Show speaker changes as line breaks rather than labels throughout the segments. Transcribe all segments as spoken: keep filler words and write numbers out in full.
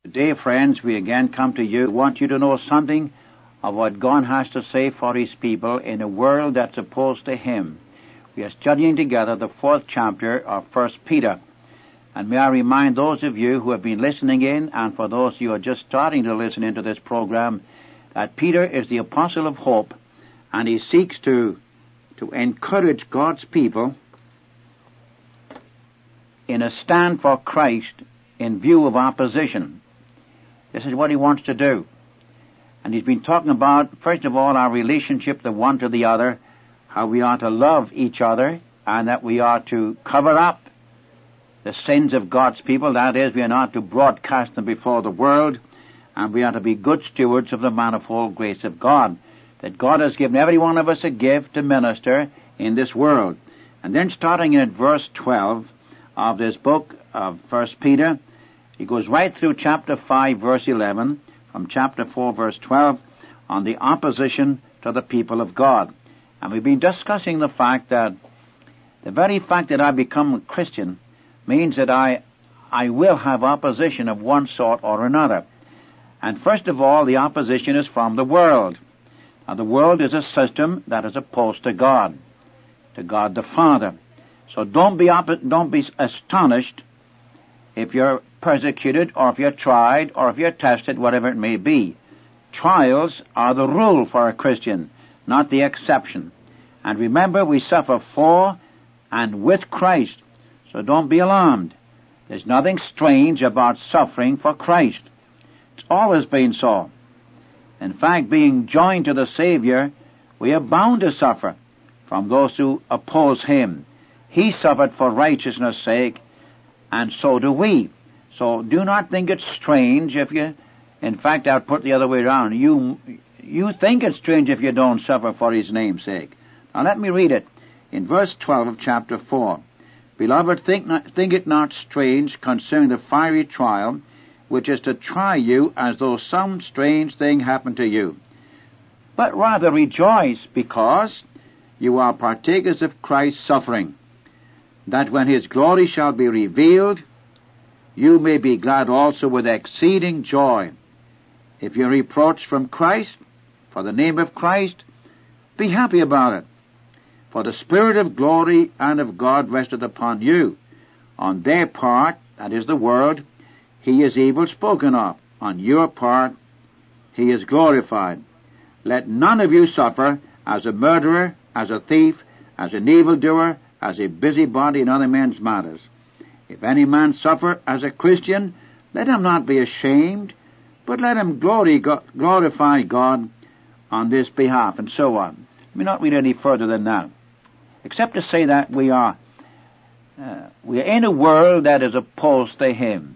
Today, friends, we again come to you. We want you to know something of what God has to say for His people in a world that's opposed to Him. We are studying together the fourth chapter of First Peter. And may I remind those of you who have been listening in, and for those of you who are just starting to listen into this program, that Peter is the apostle of hope, and he seeks to, to encourage God's people in a stand for Christ in view of opposition. This is what he wants to do. And he's been talking about, first of all, our relationship the one to the other, how we are to love each other, and that we are to cover up the sins of God's people. That is, we are not to broadcast them before the world, and we are to be good stewards of the manifold grace of God, that God has given every one of us a gift to minister in this world. And then starting at verse twelve of this book of First Peter, he goes right through chapter five, verse eleven, from chapter four, verse twelve, on the opposition to the people of God. And we've been discussing the fact that the very fact that I become a Christian means that I, I will have opposition of one sort or another. And first of all, the opposition is from the world. Now, the world is a system that is opposed to God, to God the Father. So don't be op- don't be astonished if you're persecuted, or if you're tried, or if you're tested, whatever it may be. Trials are the rule for a Christian, not the exception. And remember, we suffer for and with Christ. So don't be alarmed. There's nothing strange about suffering for Christ. It's always been so. In fact, being joined to the Savior, we are bound to suffer from those who oppose Him. He suffered for righteousness' sake, and so do we. So do not think it's strange if you, in fact, I'll put it the other way around. You, you think it's strange if you don't suffer for His name's sake. Now let me read it in verse twelve of chapter four. Beloved, think, not, think it not strange concerning the fiery trial, which is to try you as though some strange thing happened to you. But rather rejoice, because you are partakers of Christ's suffering, that when His glory shall be revealed, you may be glad also with exceeding joy. If you're reproached from Christ, for the name of Christ, be happy about it. For the Spirit of glory and of God resteth upon you. On their part, that is the world, He is evil spoken of. On your part, He is glorified. Let none of you suffer as a murderer, as a thief, as an evildoer, as a busybody in other men's matters. If any man suffer as a Christian, let him not be ashamed, but let him glory, glorify God on this behalf, and so on. Let me not read any further than that, except to say that we are uh, we are in a world that is opposed to Him.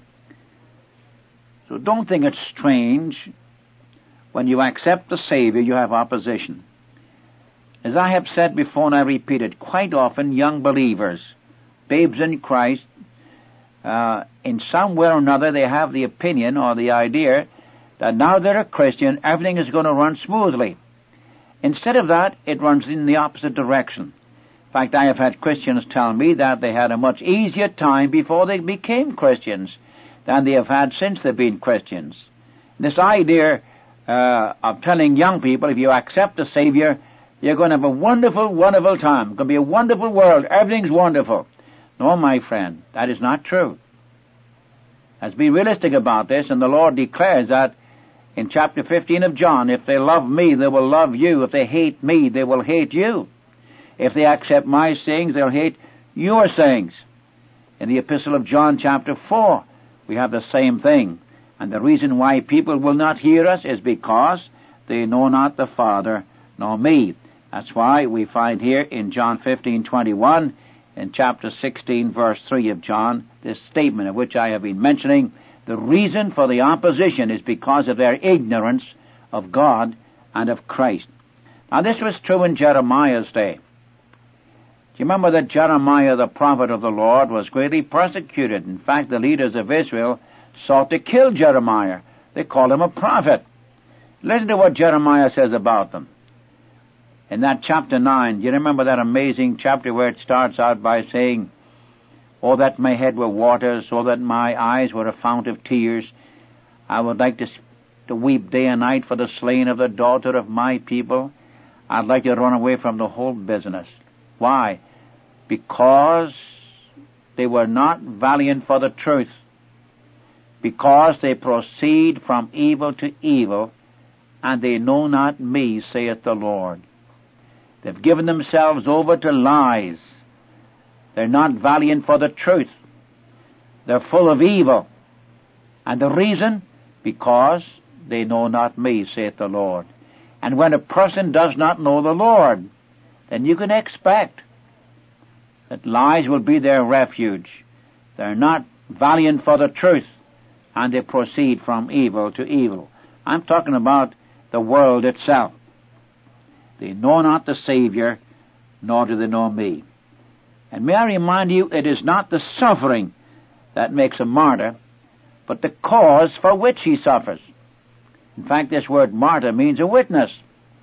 So don't think it's strange when you accept the Savior, you have opposition. As I have said before, and I repeat it, quite often young believers, babes in Christ, uh, in some way or another they have the opinion or the idea that now they're a Christian, everything is going to run smoothly. Instead of that, it runs in the opposite direction. In fact, I have had Christians tell me that they had a much easier time before they became Christians than they have had since they've been Christians. This idea uh, of telling young people, if you accept the Savior, you're going to have a wonderful, wonderful time. It's going to be a wonderful world. Everything's wonderful. No, my friend, that is not true. Let's be realistic about this, and the Lord declares that in chapter fifteen of John, if they love me, they will love you. If they hate me, they will hate you. If they accept my sayings, they'll hate your sayings. In the epistle of John chapter four, we have the same thing. And the reason why people will not hear us is because they know not the Father nor me. That's why we find here in John fifteen twenty-one, in chapter sixteen, verse three of John, this statement of which I have been mentioning. The reason for the opposition is because of their ignorance of God and of Christ. Now this was true in Jeremiah's day. Do you remember that Jeremiah, the prophet of the Lord, was greatly persecuted? In fact, the leaders of Israel sought to kill Jeremiah. They called him a prophet. Listen to what Jeremiah says about them. In that chapter nine, do you remember that amazing chapter where it starts out by saying, "Oh, that my head were waters, so that my eyes were a fount of tears. I would like to, to weep day and night for the slain of the daughter of my people. I'd like to run away from the whole business. Why? Because they were not valiant for the truth. Because they proceed from evil to evil, and they know not me, saith the Lord. They've given themselves over to lies. They're not valiant for the truth. They're full of evil. And the reason? Because they know not me, saith the Lord. And when a person does not know the Lord, then you can expect that lies will be their refuge. They're not valiant for the truth, and they proceed from evil to evil. I'm talking about the world itself. They know not the Savior, nor do they know me. And may I remind you, it is not the suffering that makes a martyr, but the cause for which he suffers. In fact, this word martyr means a witness.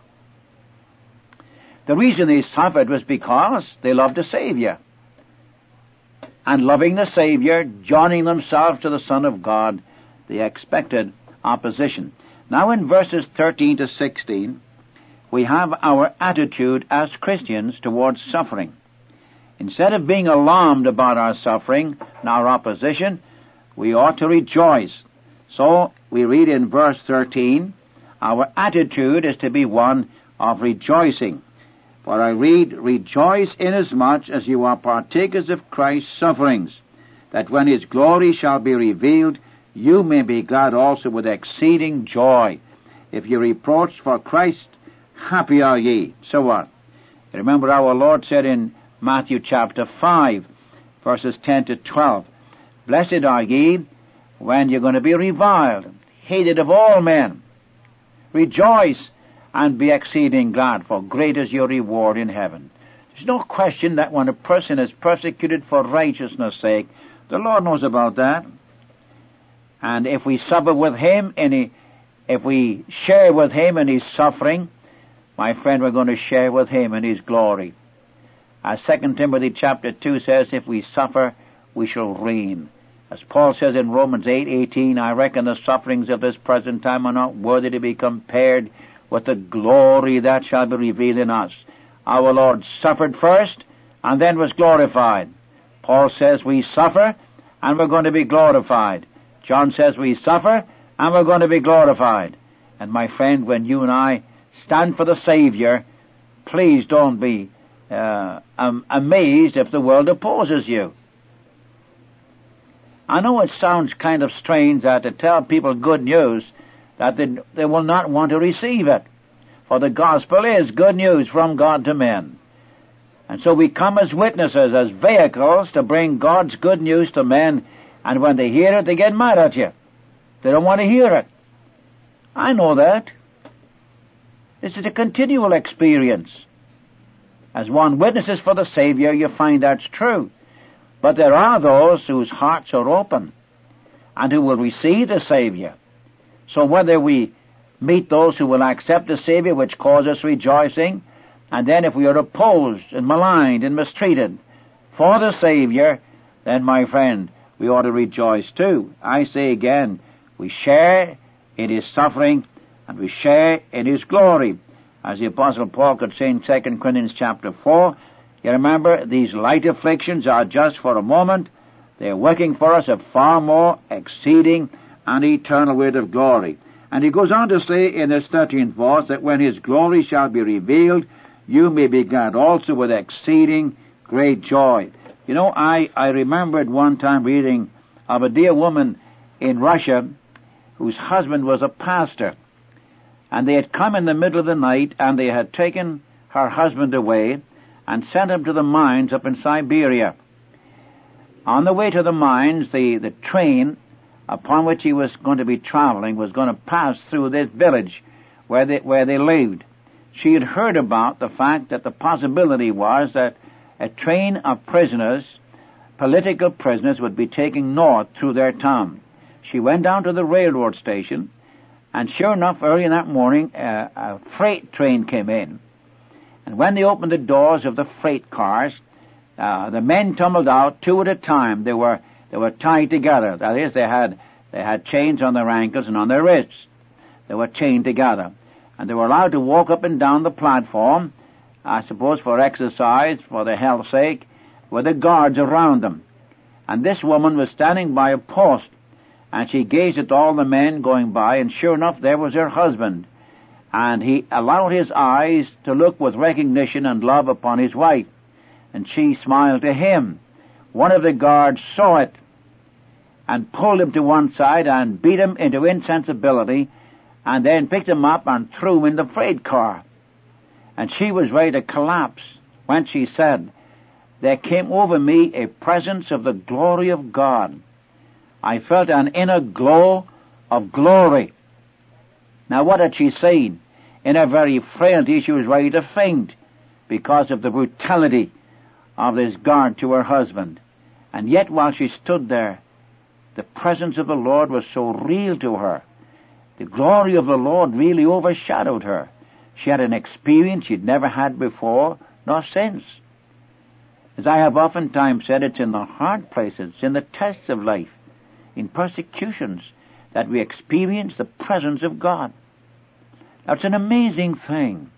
The reason they suffered was because they loved the Savior. And loving the Savior, joining themselves to the Son of God, they expected opposition. Now in verses thirteen to sixteen, we have our attitude as Christians towards suffering. Instead of being alarmed about our suffering and our opposition, we ought to rejoice. So we read in verse thirteen, our attitude is to be one of rejoicing. For I read, rejoice inasmuch as you are partakers of Christ's sufferings, that when his glory shall be revealed, you may be glad also with exceeding joy. If you reproach for Christ, happy are ye. So what? Remember our Lord said in Matthew chapter five, verses ten to twelve, blessed are ye when you're going to be reviled, hated of all men. Rejoice and be exceeding glad, for great is your reward in heaven. There's no question that when a person is persecuted for righteousness' sake, the Lord knows about that. And if we suffer with him, and he, if we share with him in his suffering, my friend, we're going to share with him in his glory. As Second Timothy chapter two says, if we suffer, we shall reign. As Paul says in Romans eight eighteen, I reckon the sufferings of this present time are not worthy to be compared with the glory that shall be revealed in us. Our Lord suffered first, and then was glorified. Paul says we suffer, and we're going to be glorified. John says we suffer, and we're going to be glorified. And my friend, when you and I stand for the Savior, please don't be uh, um, amazed if the world opposes you. I know it sounds kind of strange that to tell people good news, that they, they will not want to receive it. For the gospel is good news from God to men. And so we come as witnesses, as vehicles to bring God's good news to men, and when they hear it, they get mad at you. They don't want to hear it. I know that. This is a continual experience. As one witnesses for the Savior, you find that's true. But there are those whose hearts are open and who will receive the Savior. So whether we meet those who will accept the Savior, which causes rejoicing, and then if we are opposed and maligned and mistreated for the Savior, then, my friend, we ought to rejoice too. I say again, we share in his suffering and we share in his glory. As the Apostle Paul could say in Second Corinthians chapter four, you remember, these light afflictions are just for a moment. They are working for us a far more exceeding and eternal weight of glory. And he goes on to say in this thirteenth verse that when his glory shall be revealed, you may be glad also with exceeding great joy. You know, I, I remembered one time reading of a dear woman in Russia whose husband was a pastor. And they had come in the middle of the night and they had taken her husband away and sent him to the mines up in Siberia. On the way to the mines, the, the train upon which he was going to be traveling was going to pass through this village where they, where they lived. She had heard about the fact that the possibility was that a train of prisoners, political prisoners, would be taken north through their town. She went down to the railroad station, and sure enough, early in that morning, uh, a freight train came in. And when they opened the doors of the freight cars, uh, the men tumbled out two at a time. They were they were tied together. That is, they had They had chains on their ankles and on their wrists. They were chained together. And they were allowed to walk up and down the platform, I suppose for exercise, for their health's sake, with the guards around them. And this woman was standing by a post, and she gazed at all the men going by, and sure enough, there was her husband. And he allowed his eyes to look with recognition and love upon his wife, and she smiled to him. One of the guards saw it, and pulled him to one side and beat him into insensibility, and then picked him up and threw him in the freight car. And she was ready to collapse when she said, "There came over me a presence of the glory of God. I felt an inner glow of glory." Now what had she seen? In her very frailty she was ready to faint because of the brutality of this guard to her husband. And yet while she stood there, the presence of the Lord was so real to her. The glory of the Lord really overshadowed her. She had an experience she'd never had before nor since. As I have oftentimes said, it's in the hard places, it's in the tests of life, in persecutions, that we experience the presence of God. Now, it's an amazing thing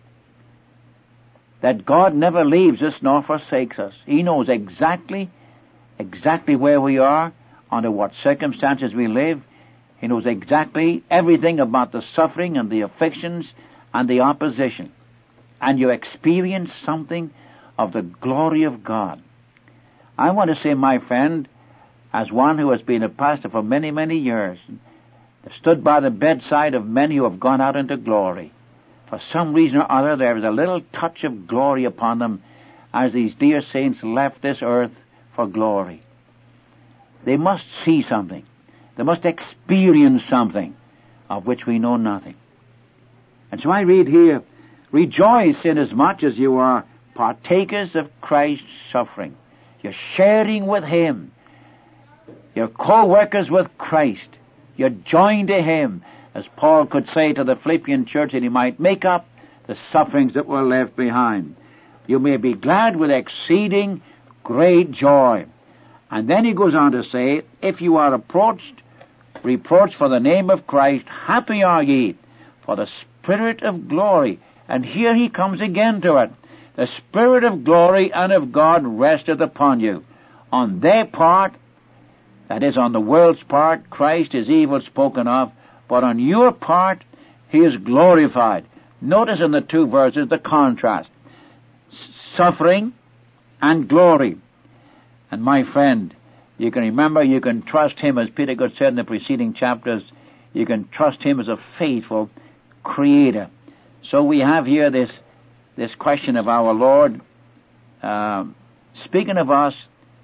that God never leaves us nor forsakes us. He knows exactly, exactly where we are, under what circumstances we live. He knows exactly everything about the suffering and the afflictions and the opposition. And you experience something of the glory of God. I want to say, my friend, as one who has been a pastor for many, many years, stood by the bedside of many who have gone out into glory, for some reason or other there is a little touch of glory upon them as these dear saints left this earth for glory. They must see something. They must experience something of which we know nothing. And so I read here, "Rejoice inasmuch as you are partakers of Christ's suffering." You're sharing with Him. You're co-workers with Christ. You're joined to Him, as Paul could say to the Philippian church, that he might make up the sufferings that were left behind. You may be glad with exceeding great joy. And then he goes on to say, "If you are approached, reproached for the name of Christ, happy are ye, for the Spirit of glory." And here he comes again to it. "The Spirit of glory and of God resteth upon you." On their part, that is, on the world's part, Christ is evil spoken of, but on your part, He is glorified. Notice in the two verses the contrast. Suffering and glory. And my friend, you can remember, you can trust Him, as Peter Good said in the preceding chapters, you can trust Him as a faithful Creator. So we have here this this question of our Lord, uh, speaking of us,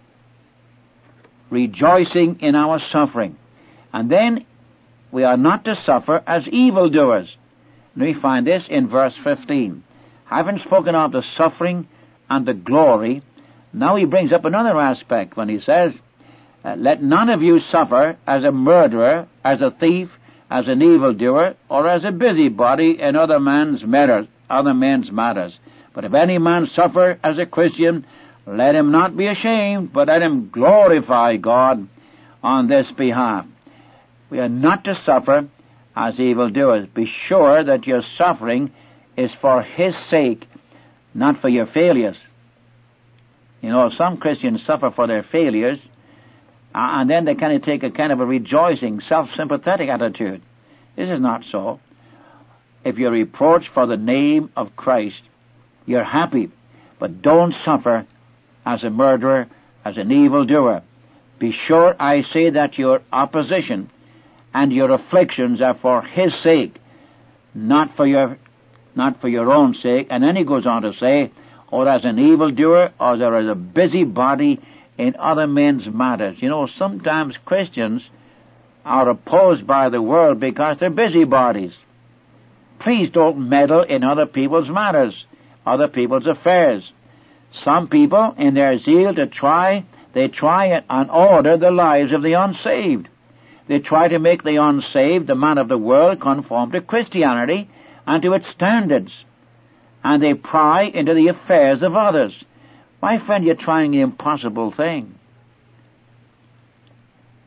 rejoicing in our suffering. And then we are not to suffer as evildoers. And we find this in verse fifteen. Having spoken of the suffering and the glory, now he brings up another aspect when he says, "Let none of you suffer as a murderer, as a thief, as an evildoer, or as a busybody in other men's matters, other men's matters. But if any man suffer as a Christian, let him not be ashamed, but let him glorify God on this behalf." We are not to suffer as evildoers. Be sure that your suffering is for His sake, not for your failures. You know, some Christians suffer for their failures, uh, and then they kind of take a kind of a rejoicing, self-sympathetic attitude. This is not so. If you're reproached for the name of Christ, you're happy, but don't suffer as a murderer, as an evildoer. Be sure, I say, that your opposition and your afflictions are for His sake, not for your, not for your own sake. And then he goes on to say, or as an evildoer, or as a busybody in other men's matters. You know, sometimes Christians are opposed by the world because they're busybodies. Please don't meddle in other people's matters, other people's affairs. Some people, in their zeal to try, they try and order the lives of the unsaved. They try to make the unsaved, the man of the world, conform to Christianity and to its standards. And they pry into the affairs of others. My friend, you're trying the impossible thing.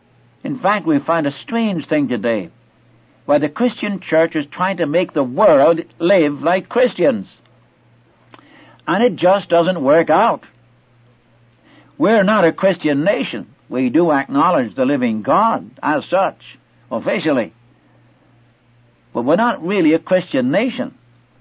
In fact, we find a strange thing today, where the Christian church is trying to make the world live like Christians. And it just doesn't work out. We're not a Christian nation. We do acknowledge the living God as such, officially. But we're not really a Christian nation.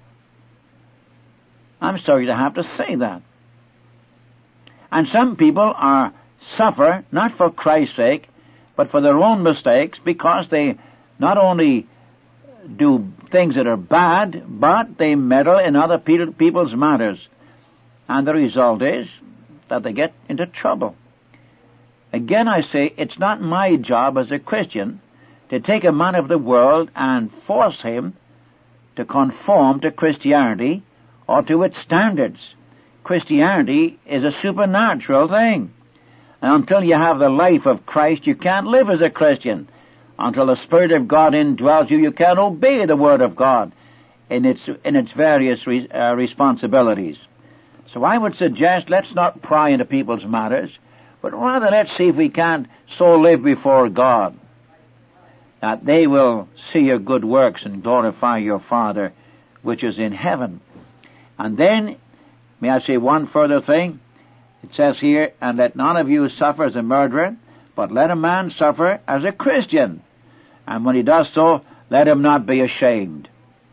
I'm sorry to have to say that. And some people are suffer, not for Christ's sake, but for their own mistakes, because they not only do things that are bad, but they meddle in other people's matters. And the result is that they get into trouble. Again, I say, it's not my job as a Christian to take a man of the world and force him to conform to Christianity or to its standards. Christianity is a supernatural thing. And until you have the life of Christ, you can't live as a Christian. Until the Spirit of God indwells you, you can't obey the Word of God in its in its various re, uh, responsibilities. So I would suggest let's not pry into people's matters, but rather let's see if we can't so live before God that they will see your good works and glorify your Father which is in heaven. And then, may I say one further thing? It says here, and let none of you suffer as a murderer, but let a man suffer as a Christian. And when he does so, let him not be ashamed.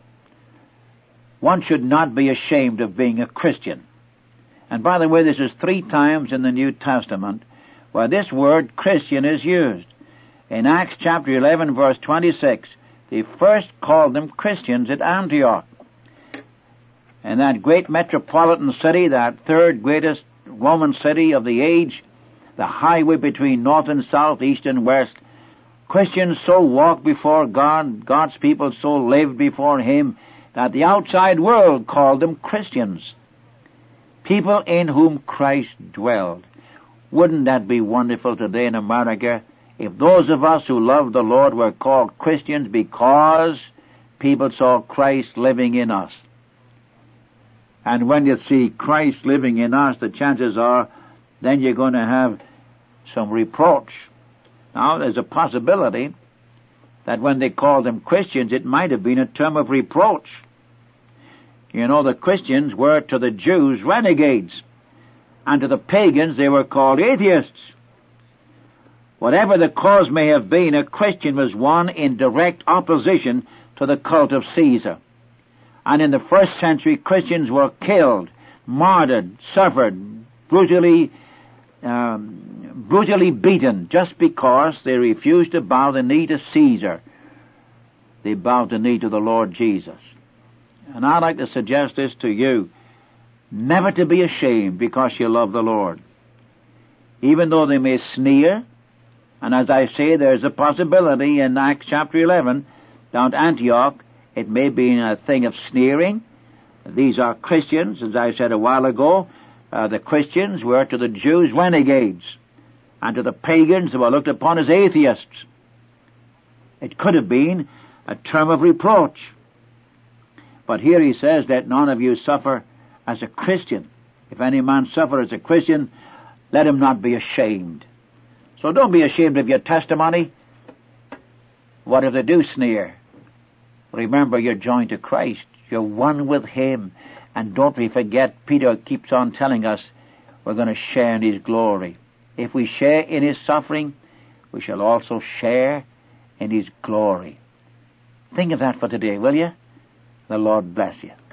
One should not be ashamed of being a Christian. And by the way, this is three times in the New Testament where this word Christian is used. In Acts chapter eleven, verse twenty-six, they first called them Christians at Antioch. And that great metropolitan city, that third greatest Roman city of the age, the highway between north and south, east and west, Christians so walked before God, God's people so lived before Him, that the outside world called them Christians. People in whom Christ dwelled. Wouldn't that be wonderful today in America, if those of us who love the Lord were called Christians because people saw Christ living in us? And when you see Christ living in us, the chances are then you're going to have some reproach. Now, there's a possibility that when they called them Christians, it might have been a term of reproach. You know, the Christians were to the Jews renegades, and to the pagans they were called atheists. Whatever the cause may have been, a Christian was one in direct opposition to the cult of Caesar. And in the first century, Christians were killed, martyred, suffered, brutally, um, brutally beaten, just because they refused to bow the knee to Caesar. They bowed the knee to the Lord Jesus. And I'd like to suggest this to you, never to be ashamed because you love the Lord. Even though they may sneer, and as I say, there's a possibility in Acts chapter eleven, down at Antioch, it may be a thing of sneering. These are Christians, as I said a while ago. Uh, the Christians were to the Jews renegades, and to the pagans they were looked upon as atheists. It could have been a term of reproach. But here he says, let none of you suffer as a Christian. If any man suffer as a Christian, let him not be ashamed. So don't be ashamed of your testimony. What if they do sneer? Remember, you're joined to Christ. You're one with Him. And don't we forget, Peter keeps on telling us, we're going to share in His glory. If we share in His suffering, we shall also share in His glory. Think of that for today, will you? The Lord bless you.